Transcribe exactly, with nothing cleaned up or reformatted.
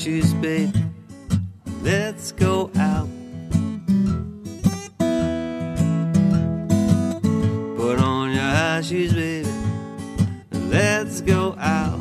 shoes, babe. Let's go out. Put on your high shoes, baby. Let's go out.